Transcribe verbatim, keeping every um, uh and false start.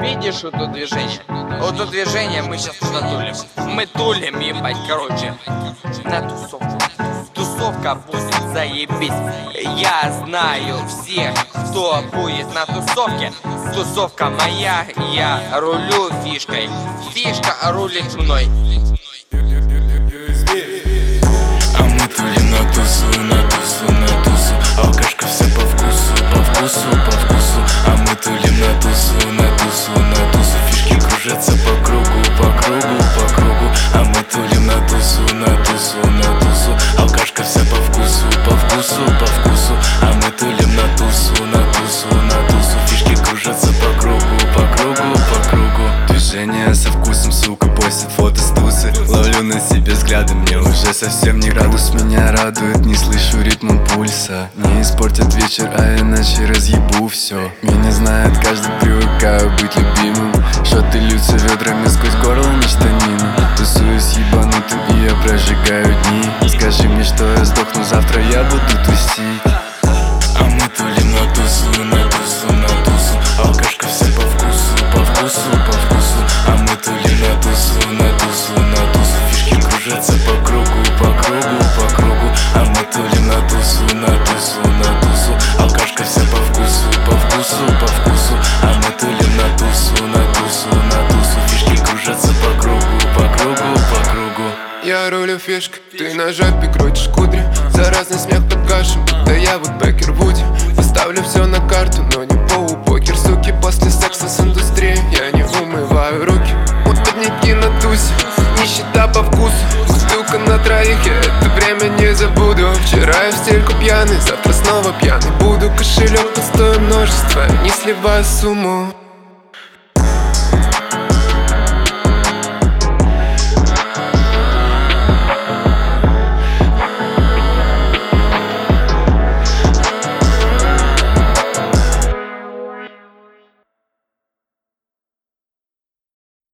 Видишь вот это движение? Вот это движение мы сейчас туда тулим. Мы тулим, ебать, короче, на тусовку. Тусовка будет заебись. Я знаю всех, кто будет на тусовке. Тусовка моя, я рулю фишкой. Фишка рулит мной. А мы тулим на тусу, на тусу, на тусу. Алкашка вся по вкусу, по вкусу, по вкусу. А мы тулим на тусу, на тусу, на тусу. Фишки кружатся по кругу, по кругу, по кругу. А мы тулим на тусу, на тусу, на тусу. Алкашка вся по вкусу, по вкусу, по вкусу. А мы тулим на тусу, на тусу, на тусу. Фишки кружатся по кругу, по кругу, по кругу. Движение со вкусом, сука, постит фото с тусы. Ловлю на себе взгляды, мне уже совсем не градус. Меня радует, не слышу ритма пульса. Не испортят вечер, а иначе разъебу все. Меня знает каждый, привыкаю быть любимым. Шоты льются ведрами сквозь горло на штанину. Тусуюсь ебанутым и я прожигаю дни. Скажи мне, что я сдохну, завтра я буду тусить. А мы тулим на тусу, на тусу, на тусу. Алкашка вся по вкусу, по вкусу, по вкусу. А мы тулим на тусу, на тусу, на тусу. Фишки кружатся по кругу, по кругу, по кругу. А мы тулим на тусу, на тусу, на тусу. Алкашка вся по вкусу, по вкусу, по вкусу. А мы тулим на тусу, на тусу, на тусу. Фишки кружатся по кругу, по кругу, по кругу. Я рулю фишкой, ты на жопе крутишь кудри. Заразный смех под кашем, да я вот Бекер Вуди. Поставлю все на карту, но не по покер. Суки, после секса с индустрией я не умываю руки. Утренники на тусе, нищета по вкусу. Бутылка на троих, я это время не забуду. Вчера я в стельку пьяный, завтра снова пьяный буду. Кошелек пустое множество, не сливаю сумму.